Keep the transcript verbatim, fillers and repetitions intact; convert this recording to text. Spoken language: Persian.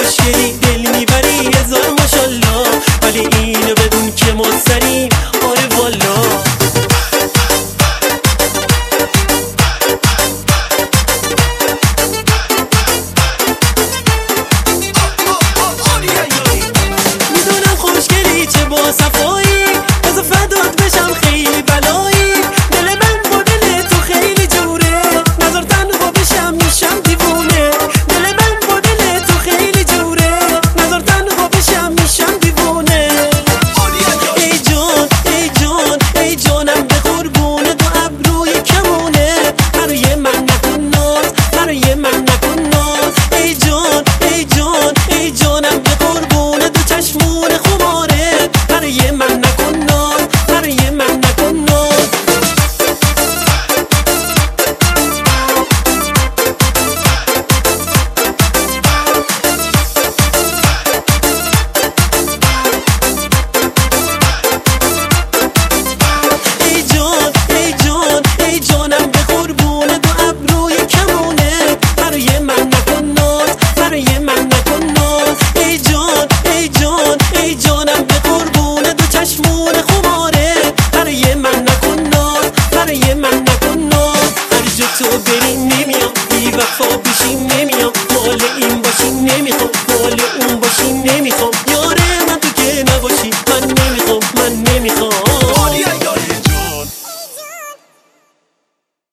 خوشگلی دل میبری هزار ماشالله، ولی اینو بدون که ما سریم آره والا. میدونم خوشگلی چه با صفایی، بذار فدات بشم خیلی بلایی، دل من با دل تو خیلی جوره، نظر تنها بشم میشم دیوونه، دل من با دل تو خیلی جوره، نظر تنها بشم میشم دیوونه. ای جان ای جان ای جانم به قربون دو ابروی کمونه، برای من نکن ناز برای من نکن ناز. ای جان ای جان ای جانم به قربون دو چشمون خماره، برای من نکن ناز برای من نکن ناز. ای جان ای جان ای جانم به قربون دو ابروی کمونه، برای من نکن ناز برای من نکن ناز. ای جان ای جان ای جانم به قربون دو چشمون خماره، برای من نکن ناز برای من نکن ناز. هر جا تو بری نمیام، بی وفا بشی نمیام، مال این باشی نمیخوام، مال اون باشی نمیخوام، یاره